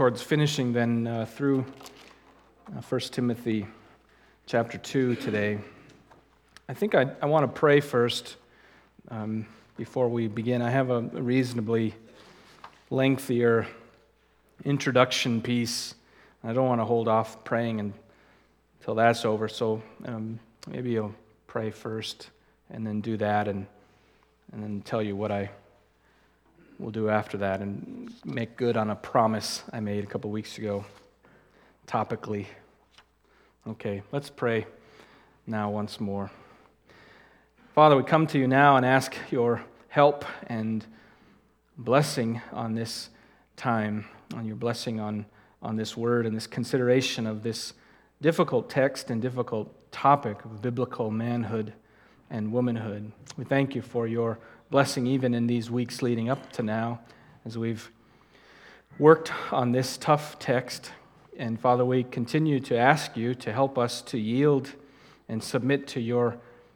Towards finishing then through 1 Timothy chapter 2 today. I think I want to pray first before we begin. I have a reasonably lengthier introduction piece. I don't want to hold off praying until that's over, so maybe you'll pray first and then do that and then tell you what I will do after that and make good on a promise I made a couple weeks ago, topically. Okay, let's pray now once more. Father, we come to you now and ask your help and blessing on this time, on your blessing on this word and this consideration of this difficult text and difficult topic of biblical manhood and womanhood. We thank you for your blessing even in these weeks leading up to now as we've worked on this tough text. And Father, we continue to ask you to help us to yield and submit to your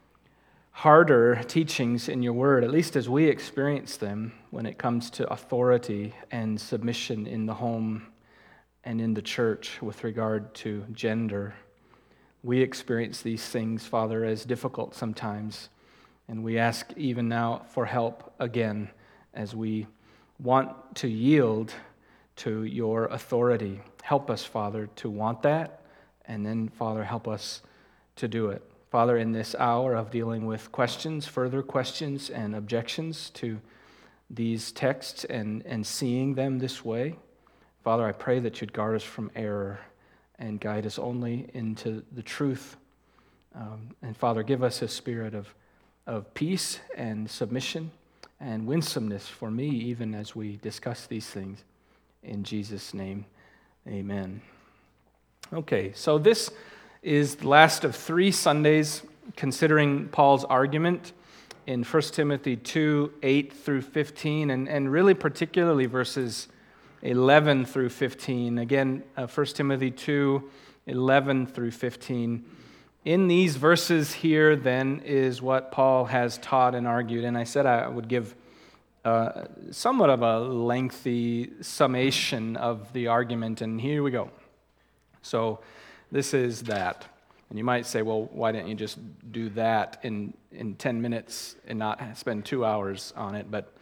harder teachings in your word, at least as we experience them when it comes to authority and submission in the home and in the church with regard to gender. We experience these things, Father, as difficult sometimes. And we ask even now for help again as we want to yield to your authority. Help us, Father, to want that, and then, Father, help us to do it. Father, in this hour of dealing with questions, further questions and objections to these texts and seeing them this way, Father, I pray that you'd guard us from error and guide us only into the truth. And Father, give us a spirit of peace and submission and winsomeness for me, even as we discuss these things. In Jesus' name, amen. Okay, so this is the last of 3 Sundays considering Paul's argument in 1 Timothy 2, 8 through 15, and really particularly verses 11 through 15. Again, 1 Timothy 2, 11 through 15. In these verses here, then, is what Paul has taught and argued. And I said I would give somewhat of a lengthy summation of the argument, and here we go. So this is that. And you might say, well, why didn't you just do that in 10 minutes and not spend 2 hours on it? But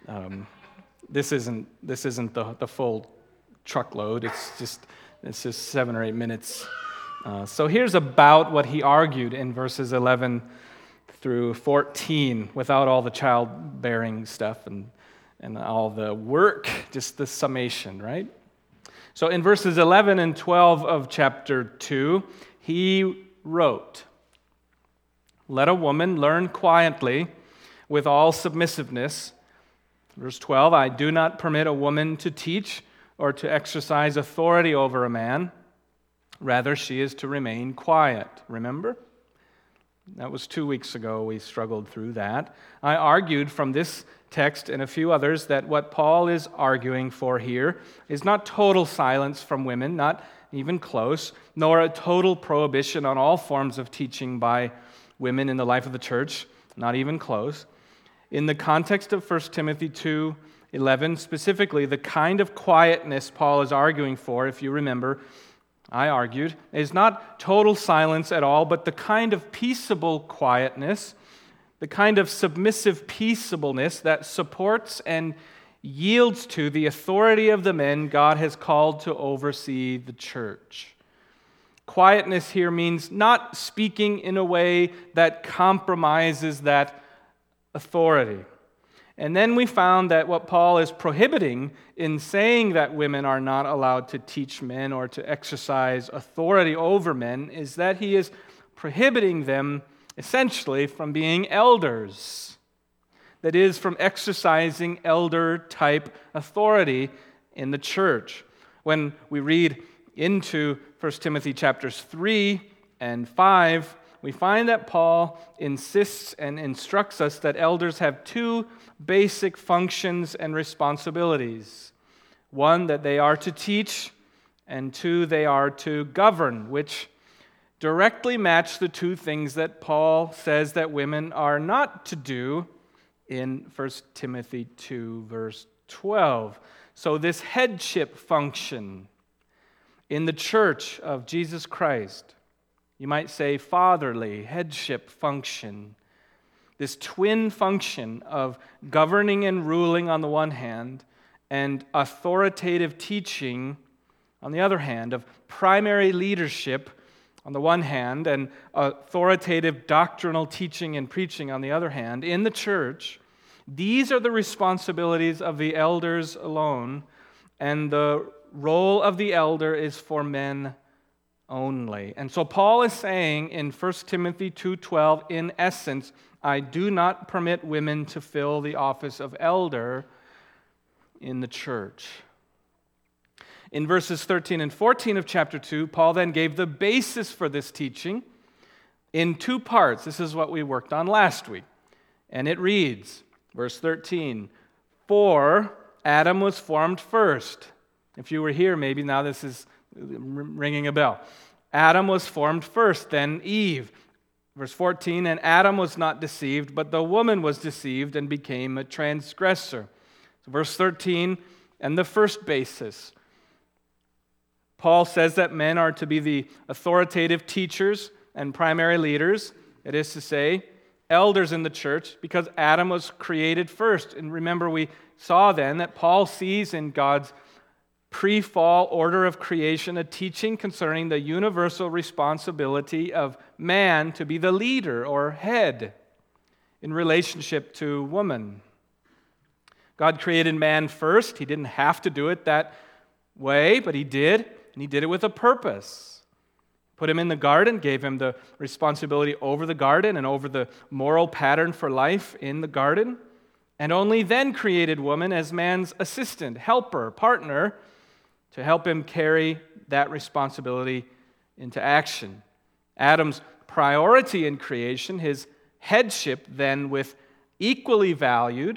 this isn't the full truckload. It's just 7 or 8 minutes. So here's about what he argued in verses 11 through 14, without all the childbearing stuff and all the work, just the summation, right? So in verses 11 and 12 of chapter 2, he wrote, "Let a woman learn quietly with all submissiveness." Verse 12, "I do not permit a woman to teach or to exercise authority over a man. Rather, she is to remain quiet." Remember? That was 2 weeks ago. We struggled through that. I argued from this text and a few others that what Paul is arguing for here is not total silence from women, not even close, nor a total prohibition on all forms of teaching by women in the life of the church, not even close. In the context of 1 Timothy 2:11, specifically, the kind of quietness Paul is arguing for, if you remember, I argued, is not total silence at all, but the kind of peaceable quietness, the kind of submissive peaceableness that supports and yields to the authority of the men God has called to oversee the church. Quietness here means not speaking in a way that compromises that authority. And then we found that what Paul is prohibiting in saying that women are not allowed to teach men or to exercise authority over men is that he is prohibiting them essentially from being elders. That is, from exercising elder-type authority in the church. When we read into 1 Timothy chapters 3 and 5, we find that Paul insists and instructs us that elders have 2 basic functions and responsibilities. 1, that they are to teach, and 2, they are to govern, which directly match the 2 things that Paul says that women are not to do in 1 Timothy 2, verse 12. So this headship function in the church of Jesus Christ, you might say fatherly headship function, this twin function of governing and ruling on the one hand and authoritative teaching on the other hand, of primary leadership on the one hand and authoritative doctrinal teaching and preaching on the other hand in the church, these are the responsibilities of the elders alone, and the role of the elder is for men only. And so Paul is saying in 1 Timothy 2:12, in essence, I do not permit women to fill the office of elder in the church. In verses 13 and 14 of chapter 2, Paul then gave the basis for this teaching in two parts. This is what we worked on last week. And it reads, verse 13, for Adam was formed first. If you were here, maybe now this is ringing a bell. Adam was formed first, then Eve. Verse 14, and Adam was not deceived, but the woman was deceived and became a transgressor. So verse 13, and the first basis. Paul says that men are to be the authoritative teachers and primary leaders, that is to say, elders in the church, because Adam was created first. And remember, we saw then that Paul sees in God's pre-fall order of creation a teaching concerning the universal responsibility of man to be the leader or head in relationship to woman. God created man first. He didn't have to do it that way, but he did. And he did it with a purpose. Put him in the garden, gave him the responsibility over the garden and over the moral pattern for life in the garden, and only then created woman as man's assistant, helper, partner, to help him carry that responsibility into action. Adam's priority in creation, his headship then with equally valued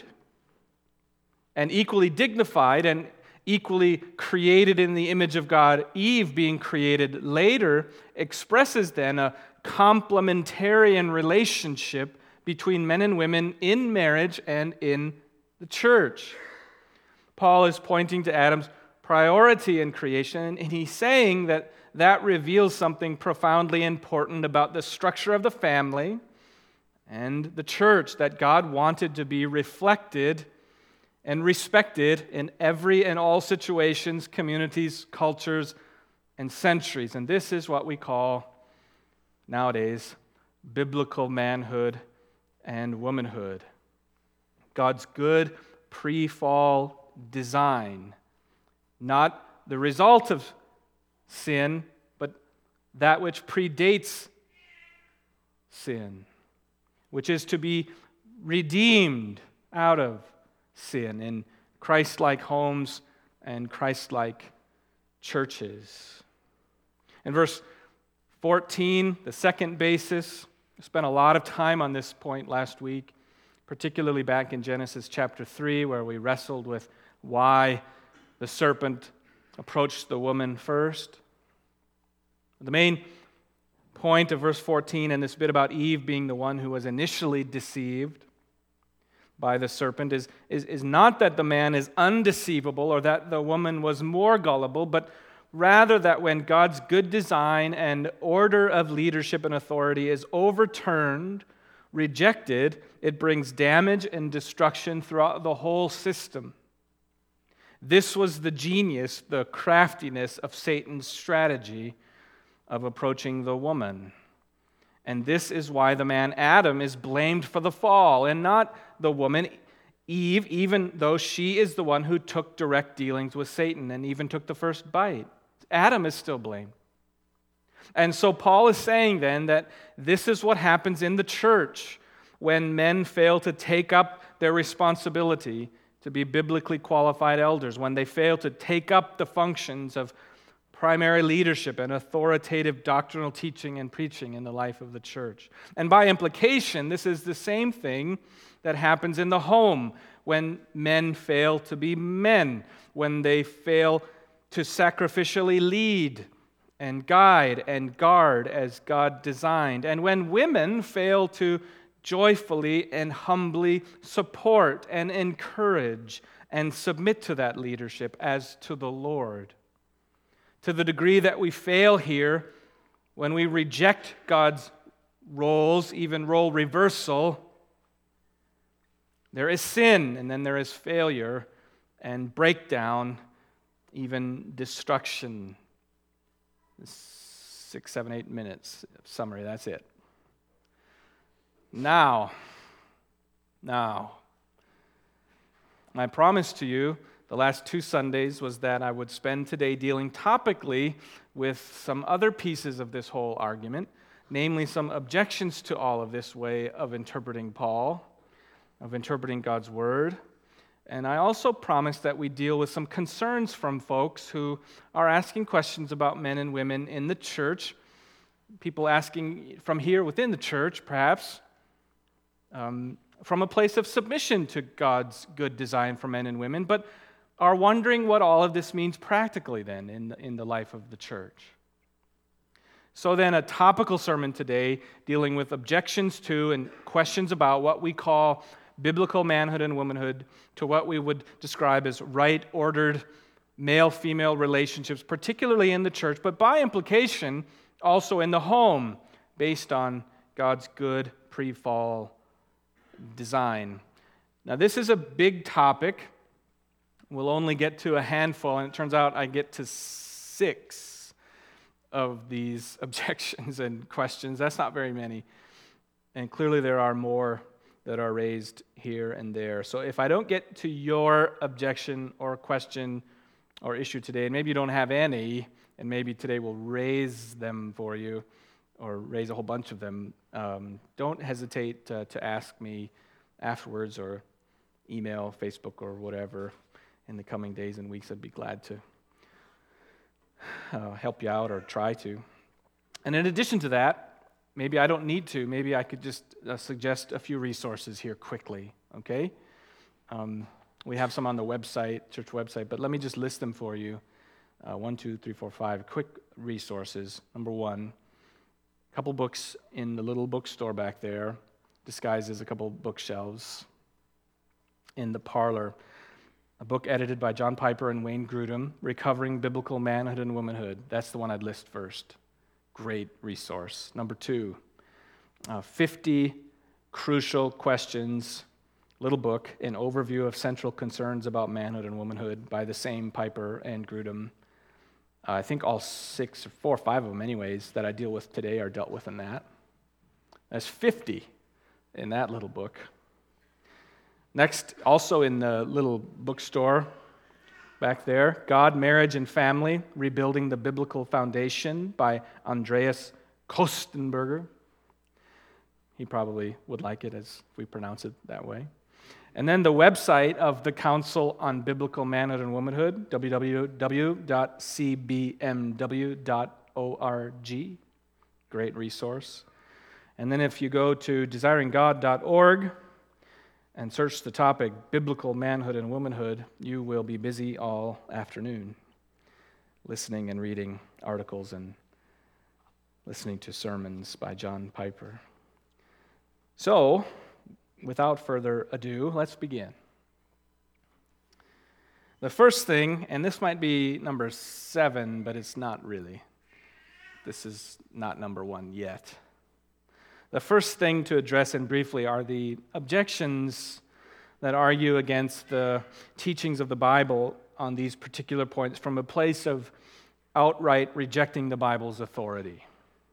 and equally dignified and equally created in the image of God, Eve being created later, expresses then a complementarian relationship between men and women in marriage and in the church. Paul is pointing to Adam's priority in creation, and he's saying that that reveals something profoundly important about the structure of the family and the church that God wanted to be reflected and respected in every and all situations, communities, cultures, and centuries. And this is what we call nowadays biblical manhood and womanhood. God's good pre-fall design, not the result of sin, but that which predates sin, which is to be redeemed out of sin in Christ-like homes and Christ-like churches. In verse 14, the second basis, I spent a lot of time on this point last week, particularly back in Genesis chapter 3, where we wrestled with why the serpent approached the woman first. The main point of verse 14 and this bit about Eve being the one who was initially deceived by the serpent is not that the man is undeceivable or that the woman was more gullible, but rather that when God's good design and order of leadership and authority is overturned, rejected, it brings damage and destruction throughout the whole system. This was the genius, the craftiness of Satan's strategy of approaching the woman. And this is why the man Adam is blamed for the fall, and not the woman Eve, even though she is the one who took direct dealings with Satan and even took the first bite. Adam is still blamed. And so Paul is saying then that this is what happens in the church when men fail to take up their responsibility to be biblically qualified elders, when they fail to take up the functions of primary leadership and authoritative doctrinal teaching and preaching in the life of the church. And by implication, this is the same thing that happens in the home when men fail to be men, when they fail to sacrificially lead and guide and guard as God designed, and when women fail to joyfully and humbly support and encourage and submit to that leadership as to the Lord. To the degree that we fail here, when we reject God's roles, even role reversal, there is sin, and then there is failure and breakdown, even destruction. 6, 7, 8 minutes summary, that's it. Now, my promise to you the last 2 Sundays was that I would spend today dealing topically with some other pieces of this whole argument, namely some objections to all of this way of interpreting Paul, of interpreting God's Word. And I also promised that we deal with some concerns from folks who are asking questions about men and women in the church, people asking from here within the church, perhaps, from a place of submission to God's good design for men and women, but are wondering what all of this means practically then in the life of the church. So then a topical sermon today dealing with objections to and questions about what we call biblical manhood and womanhood, to what we would describe as right-ordered male-female relationships, particularly in the church, but by implication also in the home, based on God's good pre-fall design. Now this is a big topic. We'll only get to a handful, and it turns out I get to 6 of these objections and questions. That's not very many. And clearly there are more that are raised here and there. So if I don't get to your objection or question or issue today, and maybe you don't have any, and maybe today we'll raise them for you, or raise a whole bunch of them, don't hesitate to ask me afterwards, or email, Facebook, or whatever in the coming days and weeks. I'd be glad to help you out or try to. And in addition to that, maybe I don't need to. Maybe I could just suggest a few resources here quickly, okay? We have some on the website, church website, but let me just list them for you. 1, 2, 3, 4, 5 quick resources. Number 1, a couple books in the little bookstore back there, disguised as a couple bookshelves in the parlor. A book edited by John Piper and Wayne Grudem, Recovering Biblical Manhood and Womanhood. That's the one I'd list first. Great resource. Number 2, 50 Crucial Questions, little book, an overview of central concerns about manhood and womanhood by the same Piper and Grudem. I think all 6 or 4 or 5 of them anyways that I deal with today are dealt with in that. That's 50 in that little book. Next, also in the little bookstore back there, God, Marriage, and Family, Rebuilding the Biblical Foundation by Andreas Kostenberger. He probably would like it as we pronounce it that way. And then the website of the Council on Biblical Manhood and Womanhood, www.cbmw.org. Great resource. And then if you go to desiringgod.org and search the topic, Biblical Manhood and Womanhood, you will be busy all afternoon, listening and reading articles and listening to sermons by John Piper. So, without further ado, let's begin. The first thing, and this might be number 7, but it's not really. This is not number 1 yet. The first thing to address and briefly are the objections that argue against the teachings of the Bible on these particular points from a place of outright rejecting the Bible's authority.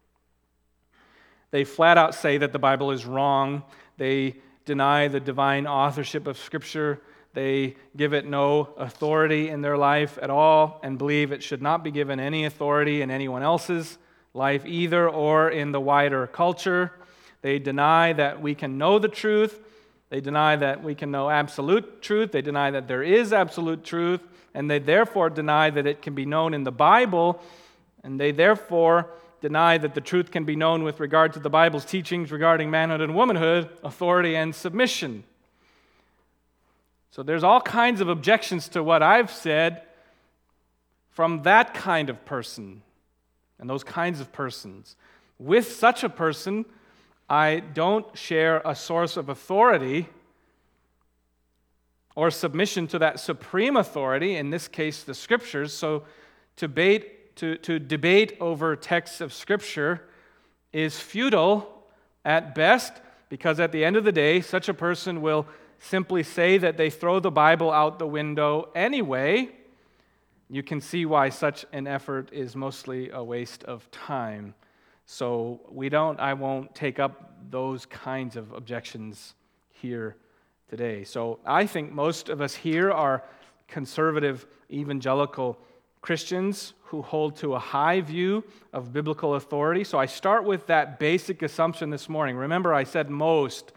They flat out say that the Bible is wrong. They deny the divine authorship of Scripture. They give it no authority in their life at all and believe it should not be given any authority in anyone else's life either or in the wider culture. They deny that we can know the truth. They deny that we can know absolute truth. They deny that there is absolute truth. And they therefore deny that it can be known in the Bible. And they therefore deny that the truth can be known with regard to the Bible's teachings regarding manhood and womanhood, authority and submission. So there's all kinds of objections to what I've said from that kind of person and those kinds of persons. With such a person, I don't share a source of authority or submission to that supreme authority, in this case the Scriptures. So to debate over texts of Scripture is futile at best, because at the end of the day, such a person will simply say that they throw the Bible out the window anyway. You can see why such an effort is mostly a waste of time. So I won't take up those kinds of objections here today. So I think most of us here are conservative evangelical Christians who hold to a high view of biblical authority. So I start with that basic assumption this morning. Remember, I said most.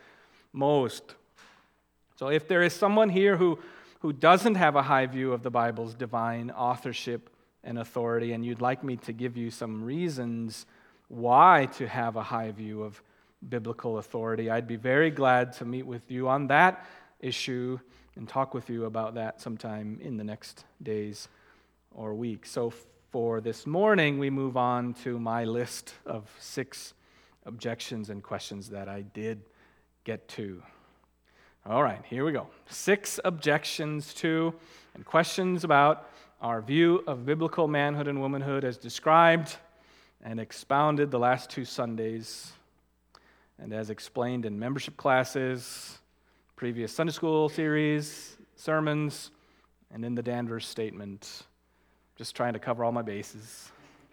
So if there is someone here who doesn't have a high view of the Bible's divine authorship and authority, and you'd like me to give you some reasons why to have a high view of biblical authority, I'd be very glad to meet with you on that issue and talk with you about that sometime in the next days or weeks. So for this morning, we move on to my list of 6 objections and questions that I did get to. All right, here we go. 6 objections to and questions about our view of biblical manhood and womanhood as described and expounded the last 2 Sundays, and as explained in membership classes, previous Sunday school series, sermons, and in the Danvers statement. Just trying to cover all my bases.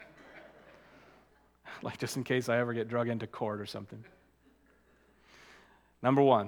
Like just in case I ever get drug into court or something. Number 1.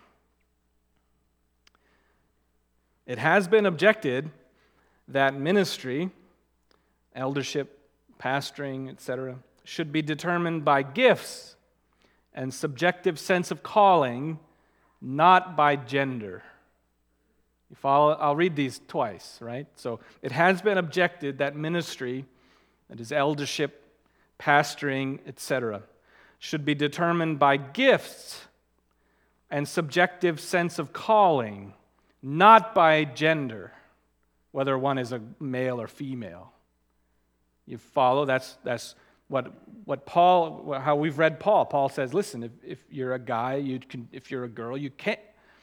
It has been objected that ministry, eldership, pastoring, etc., should be determined by gifts and subjective sense of calling, not by gender. You follow? I'll read these twice, right? So it has been objected that ministry, that is eldership, pastoring, etc., should be determined by gifts and subjective sense of calling, not by gender, whether one is a male or female. You follow? That's what Paul, how we've read Paul. Paul says, listen, if you're a guy, you can. If you're a girl, you can't.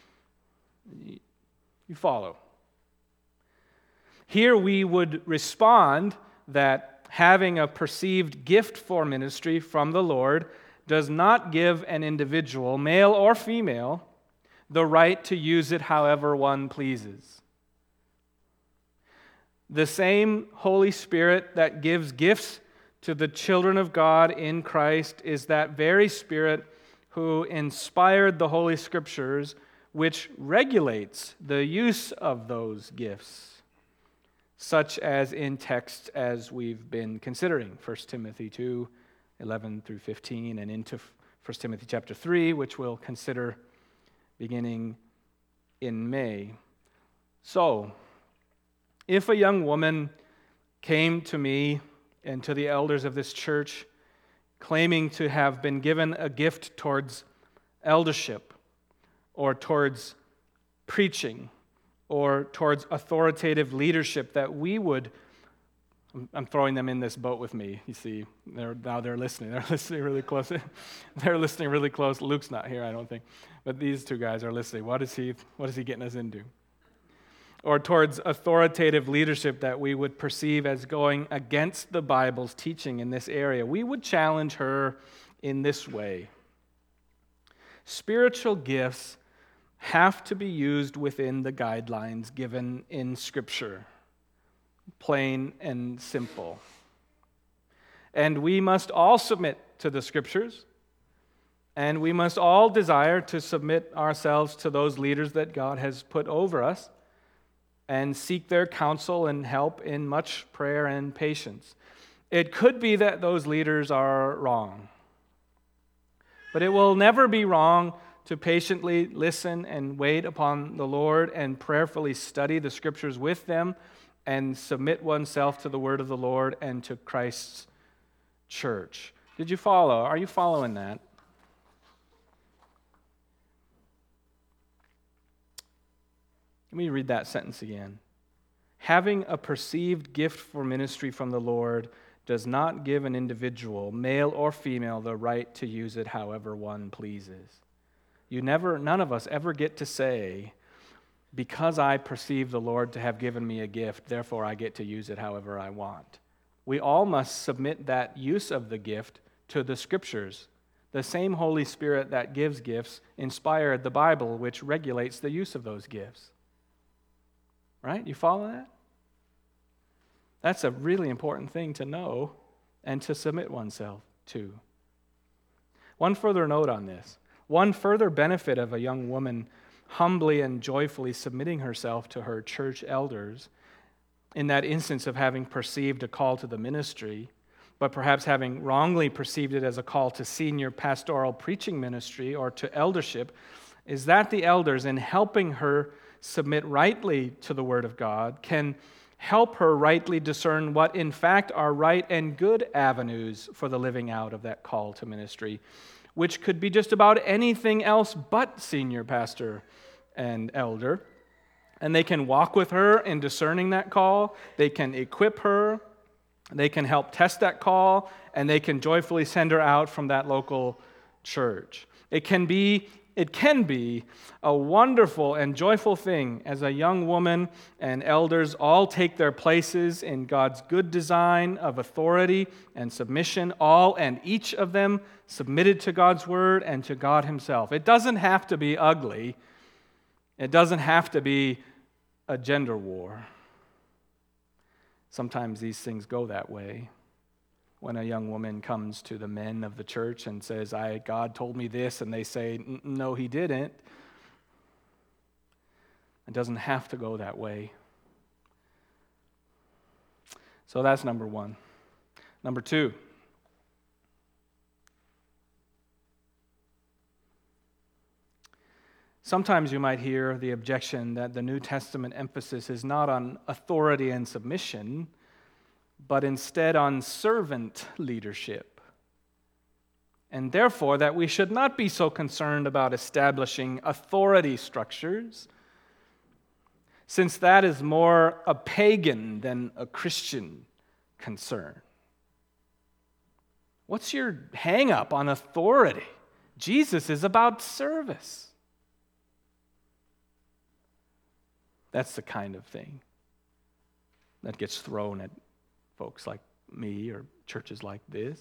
You follow. Here we would respond that having a perceived gift for ministry from the Lord does not give an individual, male or female, the right to use it however one pleases. The same Holy Spirit that gives gifts to the children of God in Christ is that very Spirit who inspired the Holy Scriptures, which regulates the use of those gifts, such as in texts as we've been considering, 1 Timothy 2, 11 through 15, and into 1 Timothy chapter 3, which we'll consider beginning in May. So, if a young woman came to me and to the elders of this church claiming to have been given a gift towards eldership or towards preaching or towards authoritative leadership, that we would, I'm throwing them in this boat with me, you see, they're listening. They're listening really close. They're listening really close. Luke's not here, I don't think. But these 2 guys are listening. What is he getting us into? Or towards authoritative leadership that we would perceive as going against the Bible's teaching in this area. We would challenge her in this way. Spiritual gifts have to be used within the guidelines given in Scripture, plain and simple. And we must all submit to the Scriptures, and we must all desire to submit ourselves to those leaders that God has put over us and seek their counsel and help in much prayer and patience. It could be that those leaders are wrong, but it will never be wrong to patiently listen and wait upon the Lord and prayerfully study the Scriptures with them and submit oneself to the word of the Lord and to Christ's church. Did you follow? Are you following that? Let me read that sentence again. Having a perceived gift for ministry from the Lord does not give an individual, male or female, the right to use it however one pleases. None of us ever get to say, because I perceive the Lord to have given me a gift, therefore I get to use it however I want. We all must submit that use of the gift to the Scriptures. The same Holy Spirit that gives gifts inspired the Bible, which regulates the use of those gifts. Right? You follow that? That's a really important thing to know and to submit oneself to. One further note on this. One further benefit of a young woman humbly and joyfully submitting herself to her church elders, in that instance of having perceived a call to the ministry, but perhaps having wrongly perceived it as a call to senior pastoral preaching ministry or to eldership, is that the elders, in helping her submit rightly to the Word of God, can help her rightly discern what in fact are right and good avenues for the living out of that call to ministry, which could be just about anything else but senior pastor and elder. And they can walk with her in discerning that call. They can equip her. They can help test that call. And they can joyfully send her out from that local church. It can be a wonderful and joyful thing as a young woman and elders all take their places in God's good design of authority and submission, all and each of them submitted to God's word and to God himself. It doesn't have to be ugly. It doesn't have to be a gender war. Sometimes these things go that way. When a young woman comes to the men of the church and says, God told me this, and they say, no, he didn't. It doesn't have to go that way. So that's number one. Number two. Sometimes you might hear the objection that the New Testament emphasis is not on authority and submission, but instead on servant leadership. And therefore, that we should not be so concerned about establishing authority structures, since that is more a pagan than a Christian concern. What's your hang-up on authority? Jesus is about service. That's the kind of thing that gets thrown at folks like me or churches like this.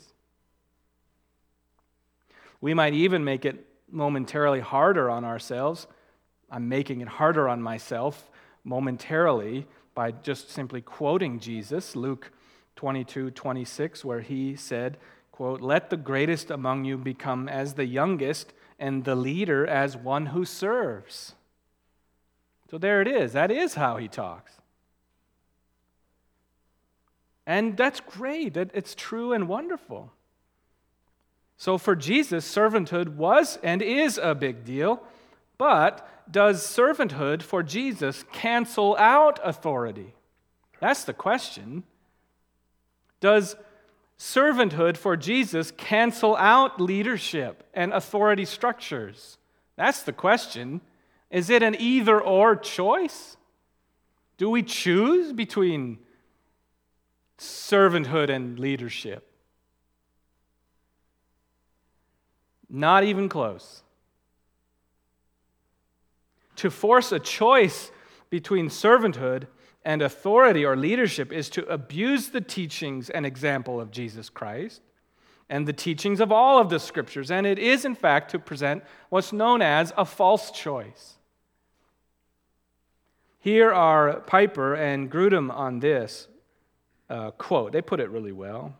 We might even make it momentarily harder on ourselves. I'm making it harder on myself momentarily by just simply quoting Jesus, Luke 22:26, where he said, quote, "Let the greatest among you become as the youngest, and the leader as one who serves." So there it is. That is how he talks. And that's great. It's true and wonderful. So for Jesus, servanthood was and is a big deal. But does servanthood for Jesus cancel out authority? That's the question. Does servanthood for Jesus cancel out leadership and authority structures? That's the question. Is it an either-or choice? Do we choose between servanthood and leadership? Not even close. To force a choice between servanthood and authority or leadership is to abuse the teachings and example of Jesus Christ and the teachings of all of the Scriptures, and it is, in fact, to present what's known as a false choice. Here are Piper and Grudem on this quote. They put it really well.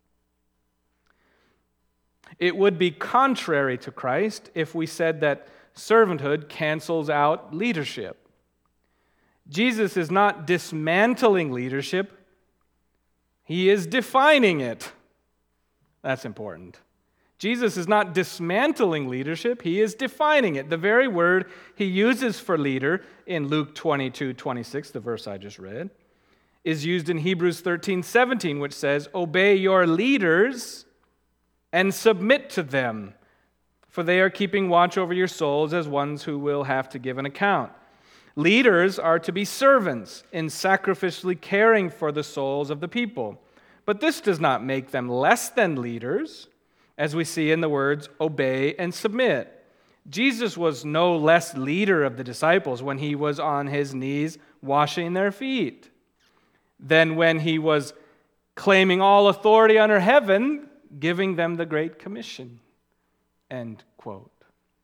It would be contrary to Christ if we said that servanthood cancels out leadership. Jesus is not dismantling leadership. He is defining it. That's important. Jesus is not dismantling leadership. He is defining it. The very word he uses for leader in Luke 22:26, the verse I just read, is used in Hebrews 13:17, which says, "Obey your leaders and submit to them, for they are keeping watch over your souls as ones who will have to give an account." Leaders are to be servants in sacrificially caring for the souls of the people. But this does not make them less than leaders, as we see in the words obey and submit. Jesus was no less leader of the disciples when he was on his knees washing their feet than when he was claiming all authority under heaven, giving them the Great Commission. End quote.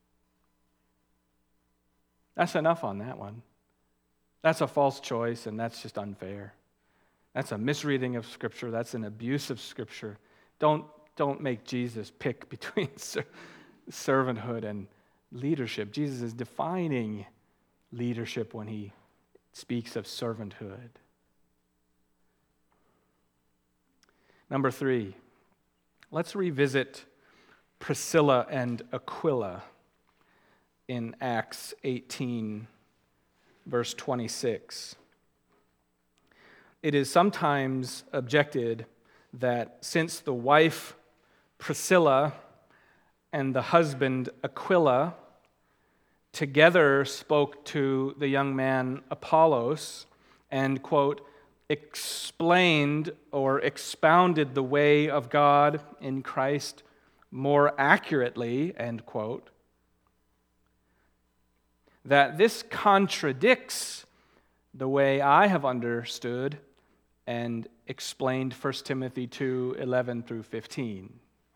That's enough on that one. That's a false choice, and that's just unfair. That's a misreading of Scripture. That's an abuse of Scripture. Don't make Jesus pick between servanthood and leadership. Jesus is defining leadership when he speaks of servanthood. Number 3, let's revisit Priscilla and Aquila in Acts 18, verse 26. It is sometimes objected that since the wife Priscilla and the husband Aquila together spoke to the young man Apollos and, quote, explained or expounded the way of God in Christ more accurately, end quote, that this contradicts the way I have understood and explained 1 Timothy 2, 11 through 15.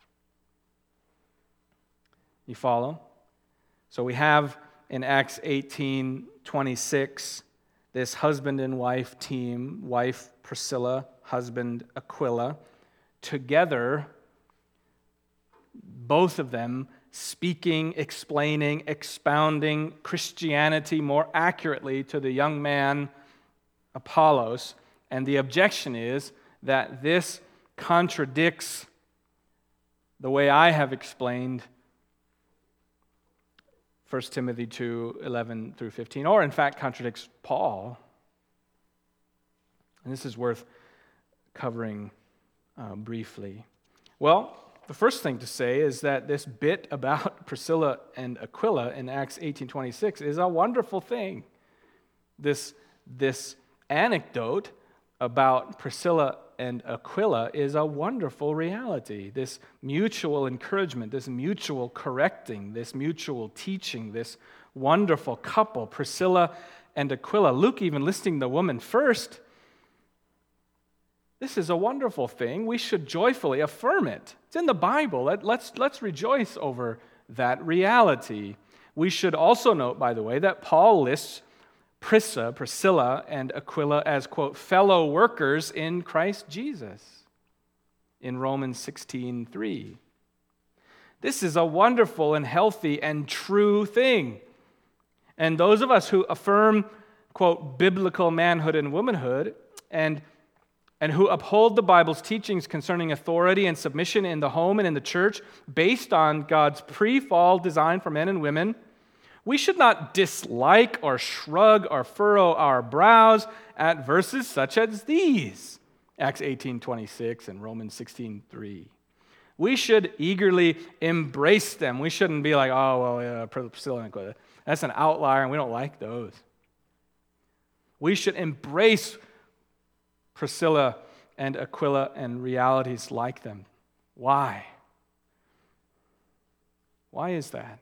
You follow? So we have in Acts 18, 26, this husband and wife team, wife Priscilla, husband Aquila, together, both of them speaking, explaining, expounding Christianity more accurately to the young man Apollos. And the objection is that this contradicts the way I have explained 1 Timothy 2, 11 through 15, or in fact contradicts Paul. And this is worth covering briefly. Well, the first thing to say is that this bit about Priscilla and Aquila in Acts 18:26 is a wonderful thing. This anecdote about Priscilla and Aquila is a wonderful reality. This mutual encouragement, this mutual correcting, this mutual teaching, this wonderful couple, Priscilla and Aquila. Luke even listing the woman first. This is a wonderful thing. We should joyfully affirm it. It's in the Bible. Let's rejoice over that reality. We should also note, by the way, that Paul lists Priscilla and Aquila as, quote, fellow workers in Christ Jesus in Romans 16:3. This is a wonderful and healthy and true thing. And those of us who affirm, quote, biblical manhood and womanhood and who uphold the Bible's teachings concerning authority and submission in the home and in the church based on God's pre-fall design for men and women, we should not dislike or shrug or furrow our brows at verses such as these, Acts 18:26 and Romans 16:3. We should eagerly embrace them. We shouldn't be like, oh, well, yeah, Priscilla and Aquila, that's an outlier and we don't like those. We should embrace Priscilla and Aquila and realities like them. Why? Why is that?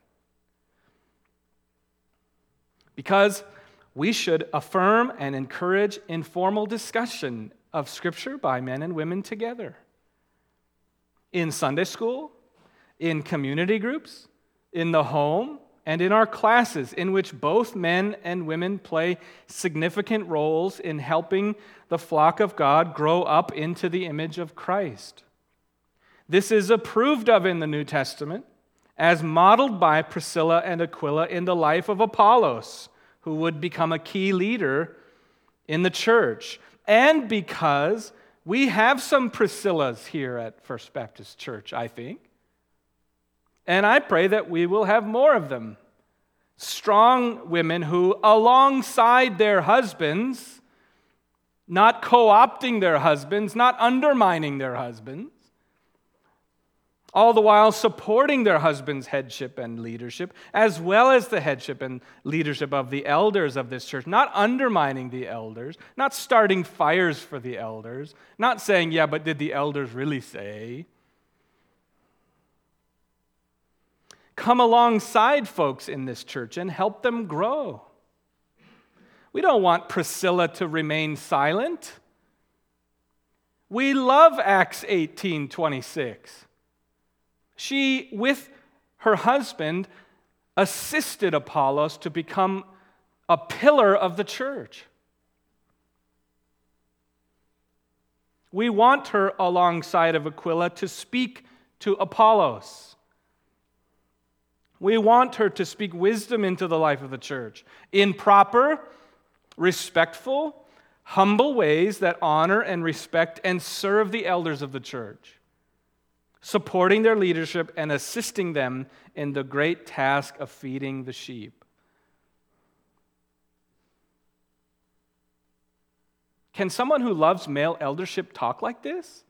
Because we should affirm and encourage informal discussion of Scripture by men and women together. In Sunday school, in community groups, in the home, and in our classes, in which both men and women play significant roles in helping the flock of God grow up into the image of Christ. This is approved of in the New Testament, as modeled by Priscilla and Aquila in the life of Apollos, who would become a key leader in the church. And because we have some Priscillas here at First Baptist Church, I think. And I pray that we will have more of them. Strong women who, alongside their husbands, not co-opting their husbands, not undermining their husbands, all the while supporting their husband's headship and leadership, as well as the headship and leadership of the elders of this church, not undermining the elders, not starting fires for the elders, not saying, yeah, but did the elders really say? come alongside folks in this church and help them grow. We don't want Priscilla to remain silent. We love Acts 18:26. She, with her husband, assisted Apollos to become a pillar of the church. We want her alongside of Aquila to speak to Apollos. We want her to speak wisdom into the life of the church in proper, respectful, humble ways that honor and respect and serve the elders of the church, supporting their leadership and assisting them in the great task of feeding the sheep. Can someone who loves male eldership talk like this?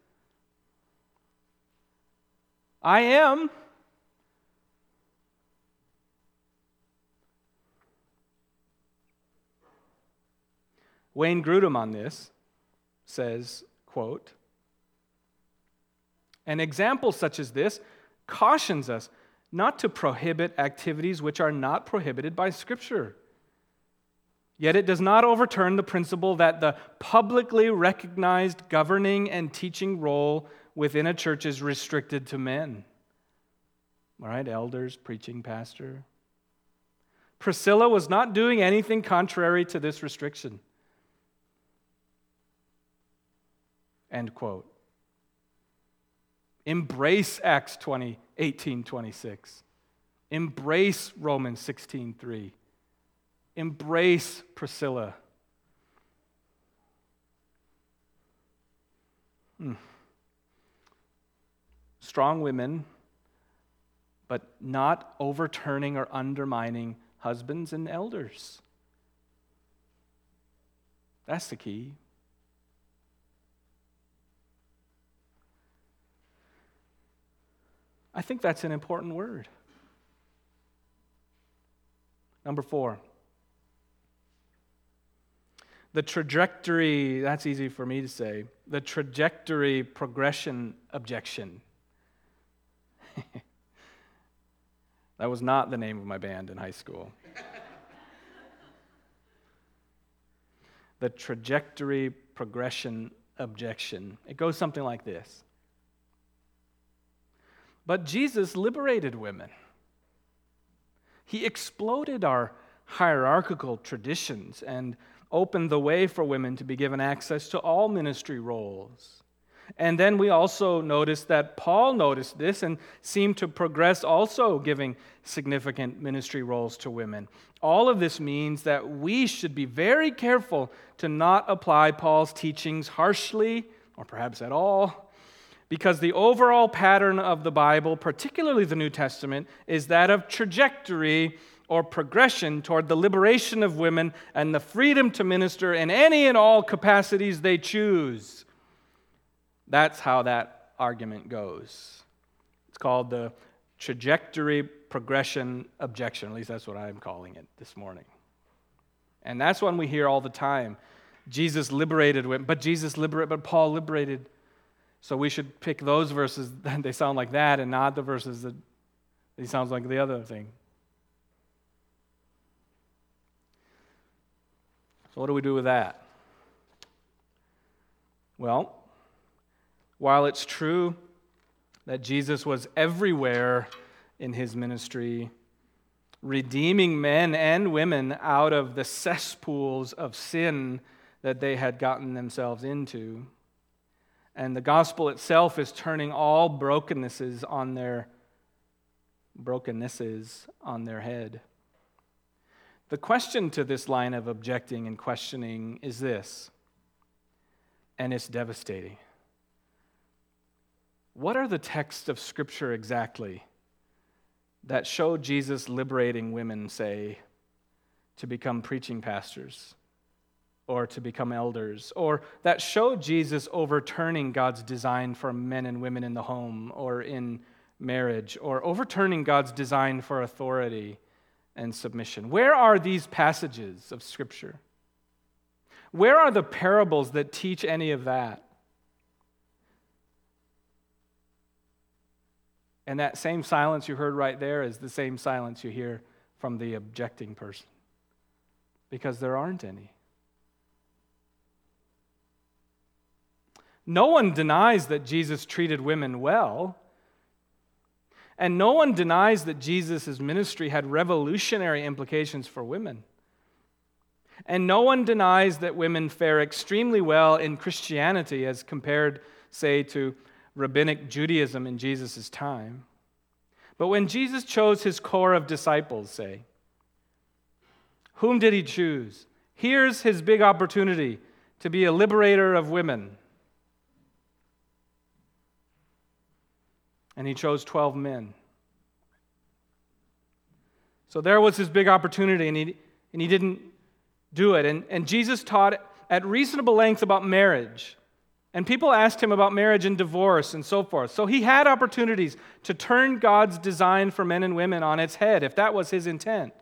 I am. Wayne Grudem on this says, quote, "An example such as this cautions us not to prohibit activities which are not prohibited by Scripture. Yet it does not overturn the principle that the publicly recognized governing and teaching role within a church is restricted to men." All right, elders, preaching, pastor. Priscilla was not doing anything contrary to this restriction. End quote. Embrace Acts 18:26. Embrace Romans 16:3. Embrace Priscilla. Strong women, but not overturning or undermining husbands and elders. That's the key. I think that's an important word. Number 4. The trajectory, that's easy for me to say, the trajectory progression objection. That was not the name of my band in high school. The trajectory progression objection. It goes something like this. But Jesus liberated women. He exploded our hierarchical traditions and opened the way for women to be given access to all ministry roles. And then we also noticed that Paul noticed this and seemed to progress also giving significant ministry roles to women. All of this means that we should be very careful to not apply Paul's teachings harshly or perhaps at all, because the overall pattern of the Bible, particularly the New Testament, is that of trajectory or progression toward the liberation of women and the freedom to minister in any and all capacities they choose. That's how that argument goes. It's called the trajectory progression objection. At least that's what I'm calling it this morning. And that's one we hear all the time. Jesus liberated women, but Paul liberated. So we should pick those verses that they sound like that and not the verses that he sounds like the other thing. So what do we do with that? Well, while it's true that Jesus was everywhere in his ministry, redeeming men and women out of the cesspools of sin that they had gotten themselves into, and the gospel itself is turning all brokennesses on their head. The question to this line of objecting and questioning is this, and it's devastating. What are the texts of Scripture exactly that show Jesus liberating women, say, to become preaching pastors or to become elders, or that show Jesus overturning God's design for men and women in the home or in marriage, or overturning God's design for authority and submission? Where are these passages of Scripture? Where are the parables that teach any of that? And that same silence you heard right there is the same silence you hear from the objecting person, because there aren't any. No one denies that Jesus treated women well, and no one denies that Jesus' ministry had revolutionary implications for women. And no one denies that women fare extremely well in Christianity as compared, say, to rabbinic Judaism in Jesus' time. But when Jesus chose his core of disciples, say, whom did he choose? Here's his big opportunity to be a liberator of women. And he chose 12 men. So there was his big opportunity, and he didn't do it. And Jesus taught at reasonable length about marriage. And people asked him about marriage and divorce and so forth. So he had opportunities to turn God's design for men and women on its head, if that was his intent.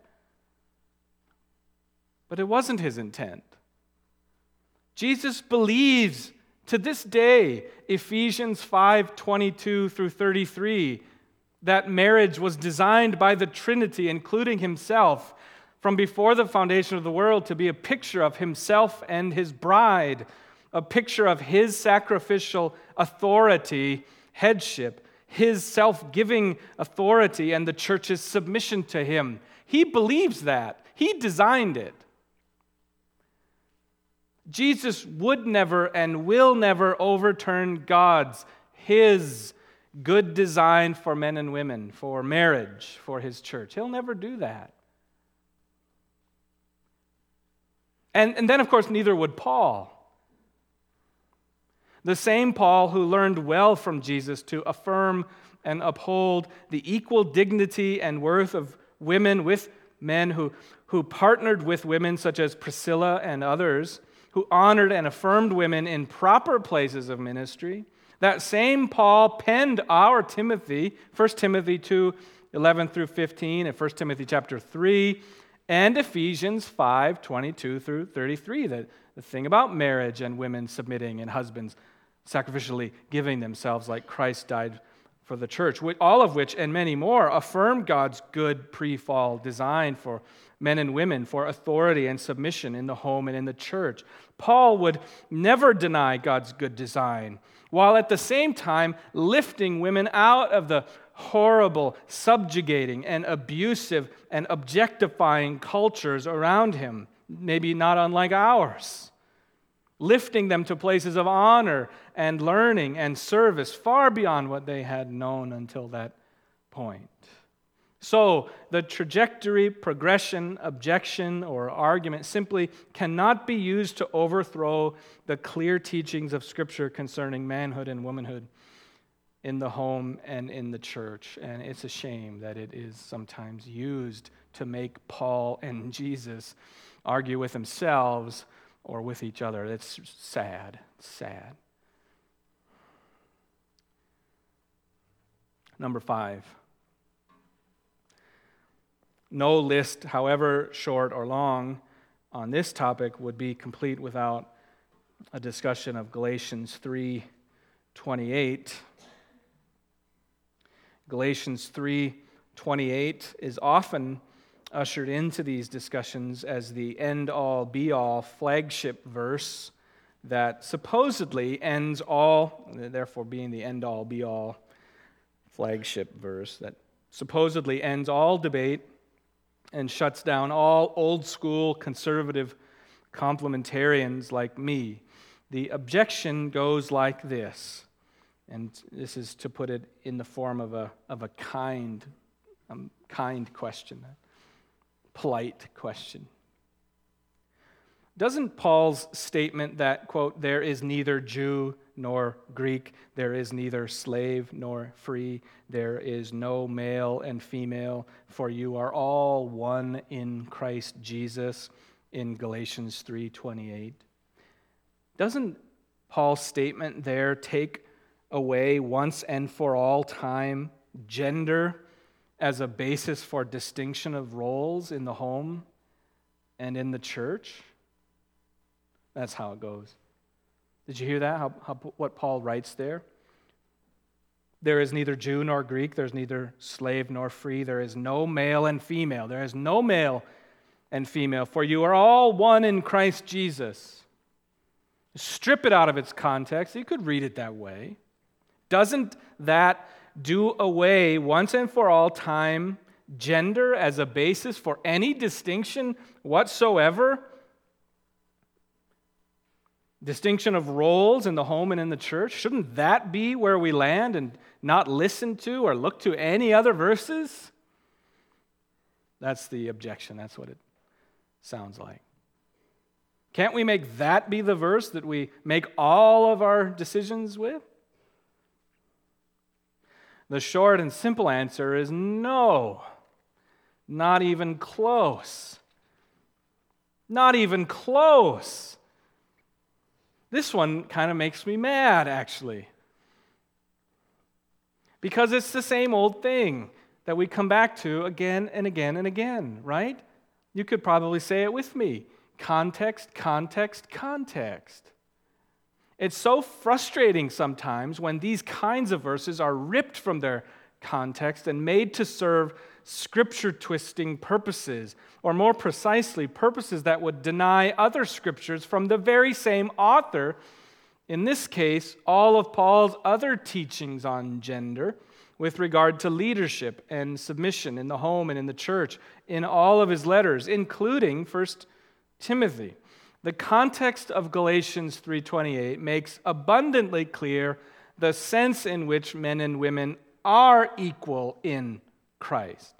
But it wasn't his intent. Jesus believes to this day, Ephesians 5:22 through 33, that marriage was designed by the Trinity, including himself, from before the foundation of the world to be a picture of himself and his bride, a picture of his sacrificial authority, headship, his self-giving authority, and the church's submission to him. He believes that. He designed it. Jesus would never and will never overturn his good design for men and women, for marriage, for his church. He'll never do that. And then, of course, neither would Paul. The same Paul who learned well from Jesus to affirm and uphold the equal dignity and worth of women with men, who partnered with women such as Priscilla and others, who honored and affirmed women in proper places of ministry. That same Paul penned our Timothy, 1 Timothy 2:11 through 15, and 1 Timothy chapter 3, and Ephesians 5:22 through 33, the thing about marriage and women submitting and husbands sacrificially giving themselves like Christ died for the church, all of which and many more affirm God's good pre-fall design for men and women, for authority and submission in the home and in the church. Paul would never deny God's good design, while at the same time lifting women out of the horrible, subjugating, and abusive and objectifying cultures around him, maybe not unlike ours, lifting them to places of honor and learning and service far beyond what they had known until that point. So, the trajectory, progression, objection, or argument simply cannot be used to overthrow the clear teachings of Scripture concerning manhood and womanhood in the home and in the church. And it's a shame that it is sometimes used to make Paul and Jesus argue with themselves or with each other. It's sad, sad. Number 5. No list, however short or long, on this topic would be complete without a discussion of Galatians 3:28. Galatians 3:28 is often ushered into these discussions as the end-all, be-all flagship verse that supposedly ends all, therefore being the end-all, be-all flagship verse that supposedly ends all debate and shuts down all old-school conservative complementarians like me. The objection goes like this, and this is to put it in the form of a kind question, a polite question. Doesn't Paul's statement that, quote, there is neither Jew nor Greek, there is neither slave nor free, there is no male and female, for you are all one in Christ Jesus, in Galatians 3:28. Doesn't Paul's statement there take away once and for all time gender as a basis for distinction of roles in the home and in the church? That's how it goes. Did you hear that? What Paul writes there? There is neither Jew nor Greek, there's neither slave nor free, there is no male and female. There is no male and female, for you are all one in Christ Jesus. Strip it out of its context. You could read it that way. Doesn't that do away once and for all time gender as a basis for any distinction whatsoever? Distinction of roles in the home and in the church? Shouldn't that be where we land and not listen to or look to any other verses? That's the objection. That's what it sounds like. Can't we make that be the verse that we make all of our decisions with? The short and simple answer is no. Not even close. Not even close. This one kind of makes me mad, actually. Because it's the same old thing that we come back to again and again and again, right? You could probably say it with me. Context, context, context. It's so frustrating sometimes when these kinds of verses are ripped from their context and made to serve scripture-twisting purposes, or more precisely, purposes that would deny other scriptures from the very same author. In this case, all of Paul's other teachings on gender with regard to leadership and submission in the home and in the church, in all of his letters, including 1 Timothy. The context of Galatians 3:28 makes abundantly clear the sense in which men and women are equal in Christ.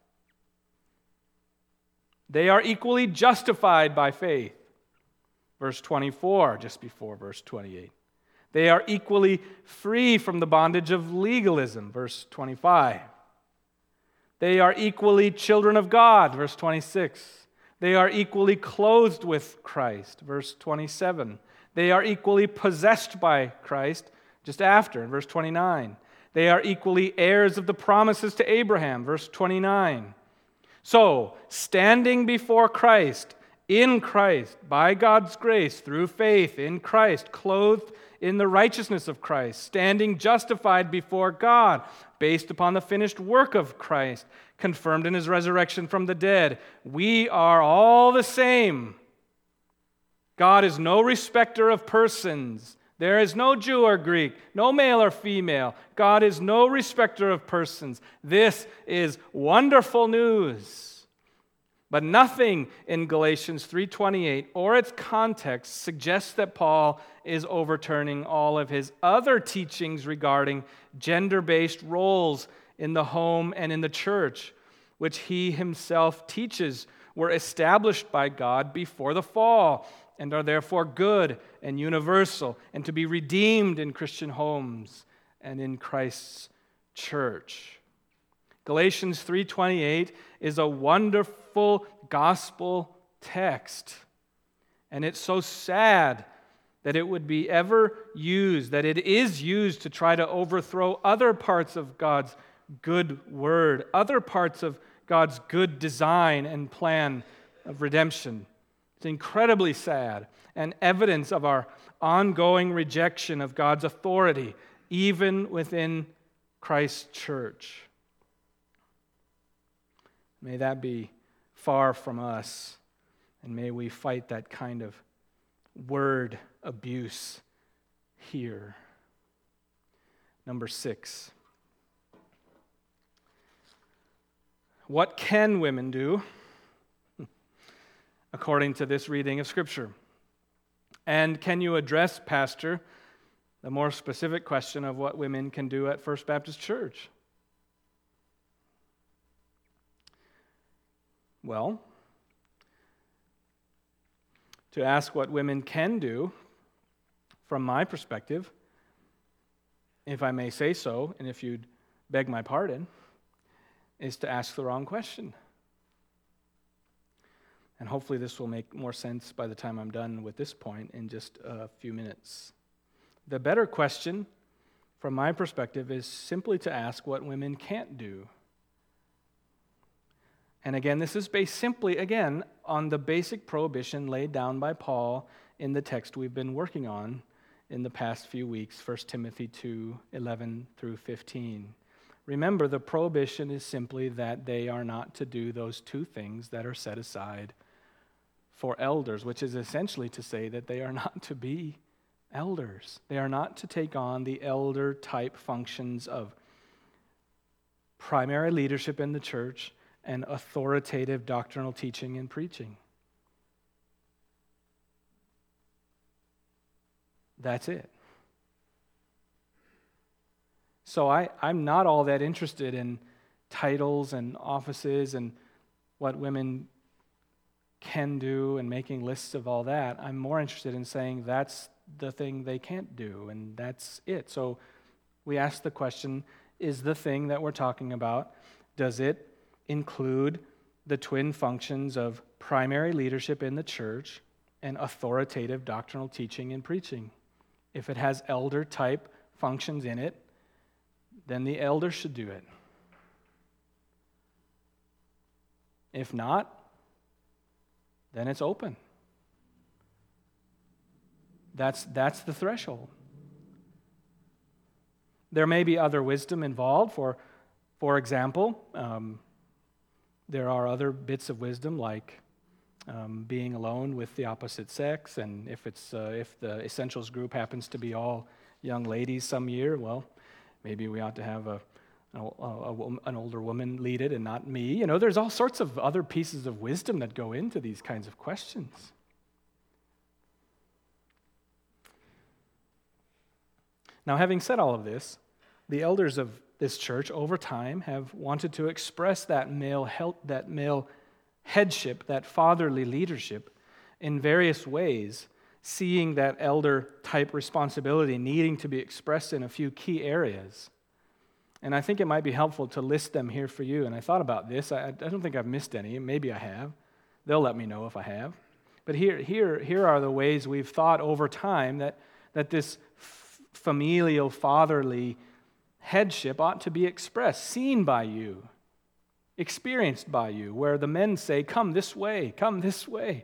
They are equally justified by faith. Verse 24, just before verse 28. They are equally free from the bondage of legalism. Verse 25. They are equally children of God. Verse 26. They are equally clothed with Christ, verse 27. They are equally possessed by Christ, just after, in verse 29. They are equally heirs of the promises to Abraham, verse 29. So, standing before Christ, in Christ, by God's grace, through faith in Christ, clothed in the righteousness of Christ, standing justified before God, based upon the finished work of Christ, confirmed in his resurrection from the dead. We are all the same. God is no respecter of persons. There is no Jew or Greek, no male or female. God is no respecter of persons. This is wonderful news. But nothing in Galatians 3:28 or its context suggests that Paul is overturning all of his other teachings regarding gender-based roles in the home and in the church, which he himself teaches were established by God before the fall and are therefore good and universal and to be redeemed in Christian homes and in Christ's church. Galatians 3:28 is a wonderful gospel text, and it's so sad that it would be ever used, that it is used to try to overthrow other parts of God's good word, other parts of God's good design and plan of redemption. It's incredibly sad and evidence of our ongoing rejection of God's authority, even within Christ's church. May that be far from us, and may we fight that kind of word abuse here. Number 6. What can women do according to this reading of Scripture? And can you address, Pastor, the more specific question of what women can do at First Baptist Church? Well, to ask what women can do, from my perspective, if I may say so, and if you'd beg my pardon, is to ask the wrong question. And hopefully this will make more sense by the time I'm done with this point in just a few minutes. The better question, from my perspective, is simply to ask what women can't do. And again, this is based simply, again, on the basic prohibition laid down by Paul in the text we've been working on in the past few weeks, 1 Timothy 2:11 through 15. Remember, the prohibition is simply that they are not to do those two things that are set aside for elders, which is essentially to say that they are not to be elders. They are not to take on the elder-type functions of primary leadership in the church and authoritative doctrinal teaching and preaching. That's it. So I'm not all that interested in titles and offices and what women can do and making lists of all that. I'm more interested in saying that's the thing they can't do, and that's it. So we ask the question, is the thing that we're talking about, does it include the twin functions of primary leadership in the church and authoritative doctrinal teaching and preaching? If it has elder-type functions in it, then the elder should do it. If not, then it's open. That's the threshold. There may be other wisdom involved. For example, there are other bits of wisdom like being alone with the opposite sex, and if the Essentials group happens to be all young ladies some year, well, maybe we ought to have an older woman lead it and not me. You know, there's all sorts of other pieces of wisdom that go into these kinds of questions. Now, having said all of this, the elders of this church over time have wanted to express that male headship, that fatherly leadership, in various ways, seeing that elder-type responsibility needing to be expressed in a few key areas. And I think it might be helpful to list them here for you. And I thought about this. I don't think I've missed any. Maybe I have. They'll let me know if I have. But here are the ways we've thought over time that this familial, fatherly headship ought to be expressed, seen by you, experienced by you, where the men say, come this way, come this way.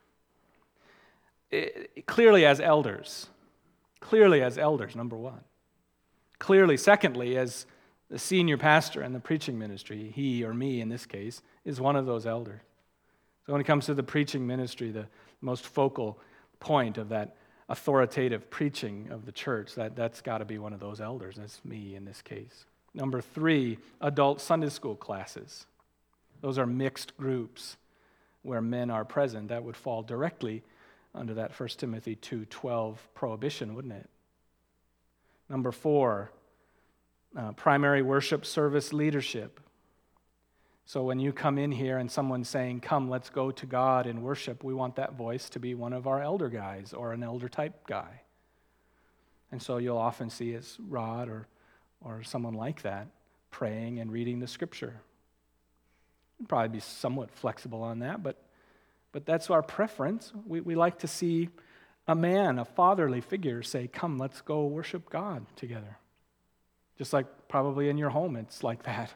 Clearly as elders, number one. Clearly, secondly, as the senior pastor in the preaching ministry, he or me in this case, is one of those elders. So when it comes to the preaching ministry, the most focal point of that authoritative preaching of the church, that's got to be one of those elders. That's me in this case. Number three, adult Sunday school classes. Those are mixed groups where men are present. That would fall directly under that 1 Timothy 2:12 prohibition, wouldn't it? Number four, primary worship service leadership. So when you come in here and someone's saying, come, let's go to God in worship, we want that voice to be one of our elder guys or an elder-type guy. And so you'll often see it's Rod or someone like that praying and reading the Scripture. We'd probably be somewhat flexible on that, but that's our preference. We like to see a man, a fatherly figure, say, come, let's go worship God together. Just like probably in your home, it's like that.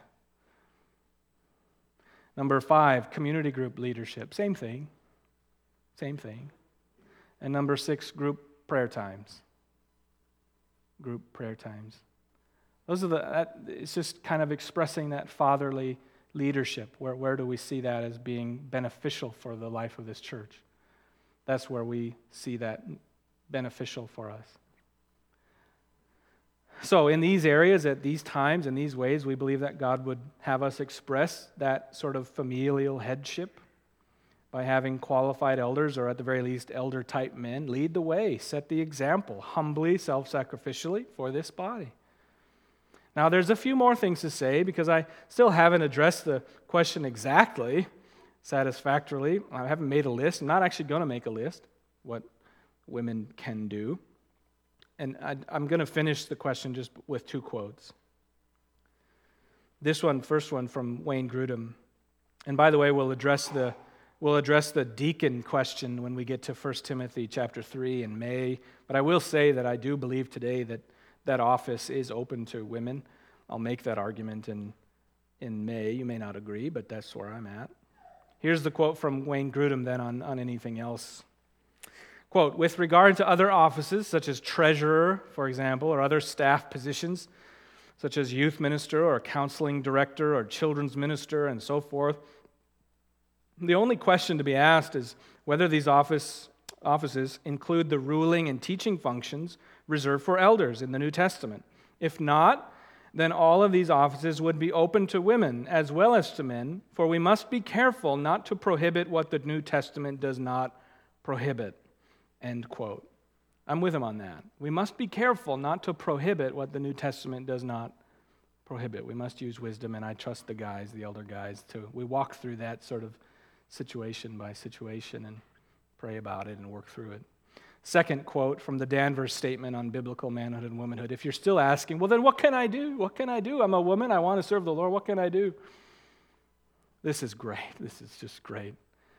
Number five, community group leadership. Same thing. And number six, group prayer times. Those are it's just kind of expressing that fatherly leadership. Where do we see that as being beneficial for the life of this church? That's where we see that beneficial for us. So in these areas, at these times, in these ways, we believe that God would have us express that sort of familial headship by having qualified elders, or at the very least, elder-type men, lead the way, set the example, humbly, self-sacrificially for this body. Now, there's a few more things to say because I still haven't addressed the question exactly, satisfactorily. I haven't made a list. I'm not actually going to make a list, what women can do. And I'm going to finish the question just with two quotes. First one from Wayne Grudem. And by the way, we'll address the deacon question when we get to 1 Timothy chapter 3 in May. But I will say that I do believe today that office is open to women. I'll make that argument in May. You may not agree, but that's where I'm at. Here's the quote from Wayne Grudem then on anything else. Quote, with regard to other offices, such as treasurer, for example, or other staff positions, such as youth minister or counseling director or children's minister and so forth, the only question to be asked is whether these offices include the ruling and teaching functions reserved for elders in the New Testament. If not, then all of these offices would be open to women as well as to men, for we must be careful not to prohibit what the New Testament does not prohibit. End quote. I'm with him on that. We must be careful not to prohibit what the New Testament does not prohibit. We must use wisdom, and I trust the elder guys, we walk through that sort of situation by situation and pray about it and work through it. Second quote from the Danvers Statement on Biblical Manhood and Womanhood. If you're still asking, well, then what can I do? What can I do? I'm a woman. I want to serve the Lord. What can I do? This is great. This is just great.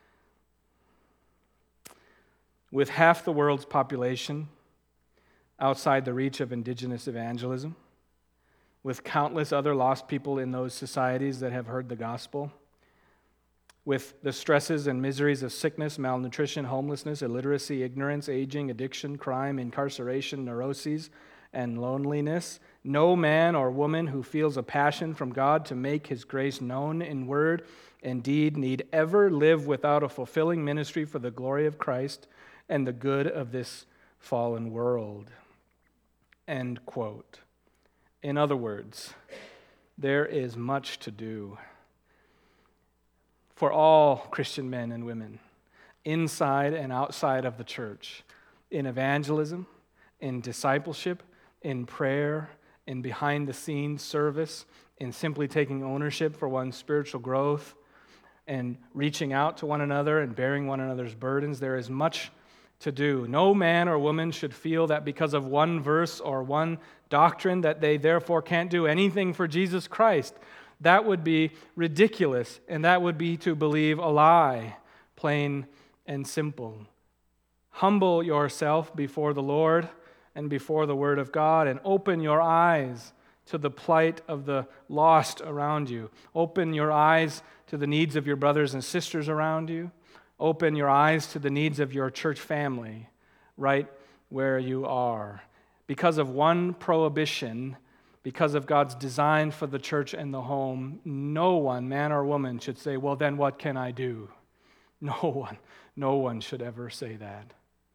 With half the world's population outside the reach of indigenous evangelism, with countless other lost people in those societies that have heard the gospel, with the stresses and miseries of sickness, malnutrition, homelessness, illiteracy, ignorance, aging, addiction, crime, incarceration, neuroses, and loneliness, no man or woman who feels a passion from God to make His grace known in word and deed need ever live without a fulfilling ministry for the glory of Christ and the good of this fallen world. End quote. In other words, there is much to do for all Christian men and women, inside and outside of the church, in evangelism, in discipleship, in prayer, in behind-the-scenes service, in simply taking ownership for one's spiritual growth, and reaching out to one another and bearing one another's burdens. There is much to do. No man or woman should feel that because of one verse or one doctrine that they therefore can't do anything for Jesus Christ. That would be ridiculous, and that would be to believe a lie, plain and simple. Humble yourself before the Lord and before the Word of God, and open your eyes to the plight of the lost around you. Open your eyes to the needs of your brothers and sisters around you. Open your eyes to the needs of your church family right where you are. Because of one prohibition, because of God's design for the church and the home, no one, man or woman, should say, well, then what can I do? No one should ever say that.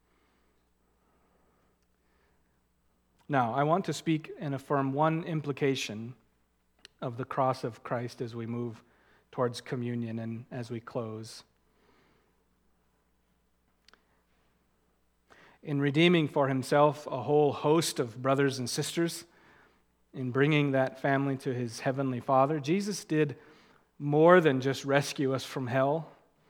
Now, I want to speak and affirm one implication of the cross of Christ as we move towards communion and as we close. In redeeming for Himself a whole host of brothers and sisters, in bringing that family to His heavenly Father, Jesus did more than just rescue us from hell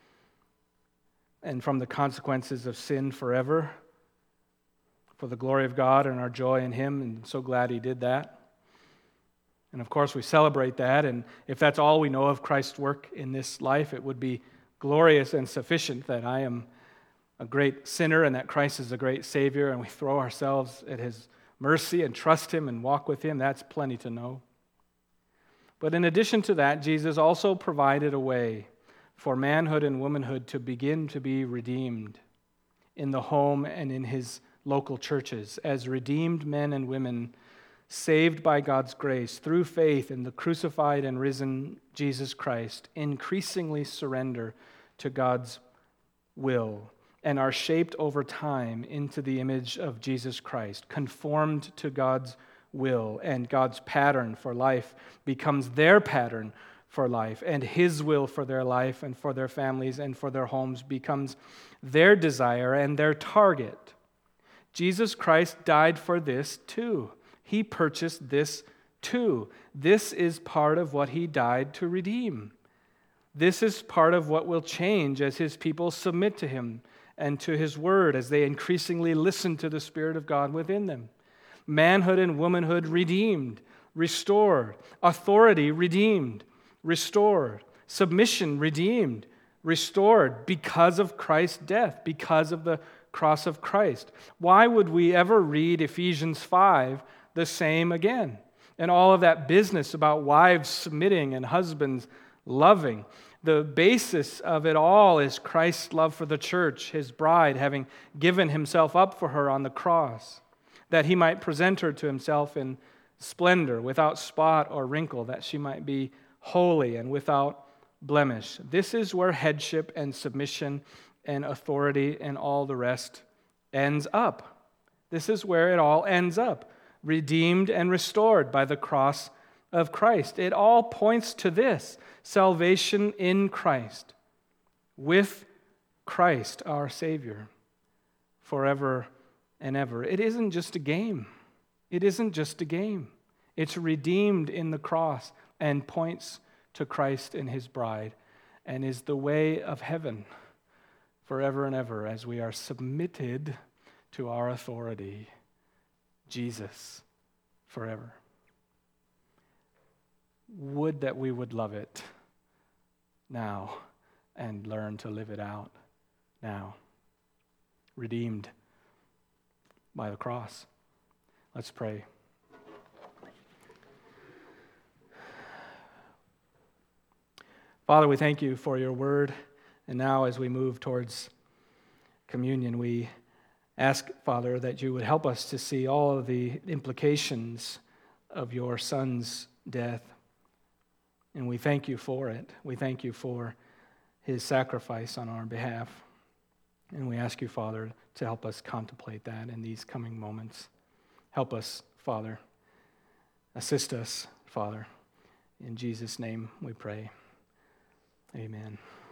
and from the consequences of sin forever, for the glory of God and our joy in Him, and so glad He did that. And of course we celebrate that, and if that's all we know of Christ's work in this life, it would be glorious and sufficient that I am a great sinner and that Christ is a great Savior, and we throw ourselves at His mercy and trust Him and walk with Him. That's plenty to know. But in addition to that, Jesus also provided a way for manhood and womanhood to begin to be redeemed in the home and in His local churches as redeemed men and women saved by God's grace through faith in the crucified and risen Jesus Christ, increasingly surrender to God's will and are shaped over time into the image of Jesus Christ, conformed to God's will, and God's pattern for life becomes their pattern for life, and His will for their life and for their families and for their homes becomes their desire and their target. Jesus Christ died for this too. He purchased this too. This is part of what He died to redeem. This is part of what will change as His people submit to Him and to His word as they increasingly listen to the Spirit of God within them. Manhood and womanhood redeemed, restored. Authority redeemed, restored. Submission redeemed, restored because of Christ's death, because of the cross of Christ. Why would we ever read Ephesians 5 the same again? And all of that business about wives submitting and husbands loving. The basis of it all is Christ's love for the church, his bride, having given himself up for her on the cross, that he might present her to himself in splendor, without spot or wrinkle, that she might be holy and without blemish. This is where headship and submission and authority and all the rest ends up. This is where it all ends up, redeemed and restored by the cross of Christ. It all points to this: salvation in Christ, with Christ our Savior, forever and ever. It isn't just a game. It isn't just a game. It's redeemed in the cross and points to Christ and his bride, and is the way of heaven forever and ever as we are submitted to our authority, Jesus, forever. Would that we would love it now and learn to live it out now, redeemed by the cross. Let's pray. Father, we thank you for your word, and now as we move towards communion, we ask, Father, that you would help us to see all of the implications of your Son's death. And we thank you for it. We thank you for his sacrifice on our behalf. And we ask you, Father, to help us contemplate that in these coming moments. Help us, Father. Assist us, Father. In Jesus' name we pray. Amen.